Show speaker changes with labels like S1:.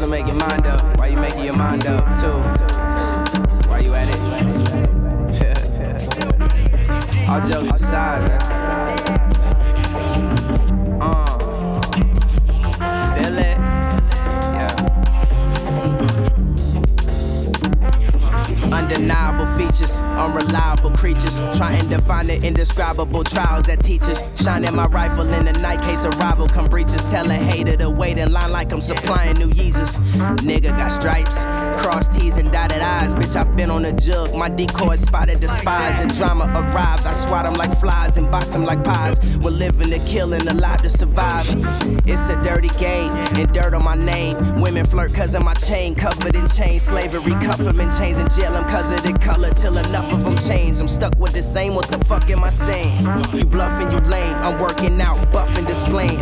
S1: to make your mind up. Why you making your mind up, too? Why you at it? All jokes aside, man. Feel it? Yeah. Undeniable features, unreliable creatures, trying to find the indescribable trials that teach us. Shining my rifle in the night case of rival come breaches. Tell a hater to wait in line like I'm supplying new Yeezus. Nigga got stripes, cross T's and dotted I's. Bitch, I been on the jug, my decoy spotted the spies. The drama arrives, I swat them like flies and box them like pies. We're living to kill and alive to survive. It's a dirty game and dirt on my name. Women flirt cause of my chain, covered in chains. Slavery, cuff them in chains and jail them cause of the color till enough of them change. I'm stuck with the same, what the fuck am I saying? You bluffing, you lame, I'm working out, buffing, displaying.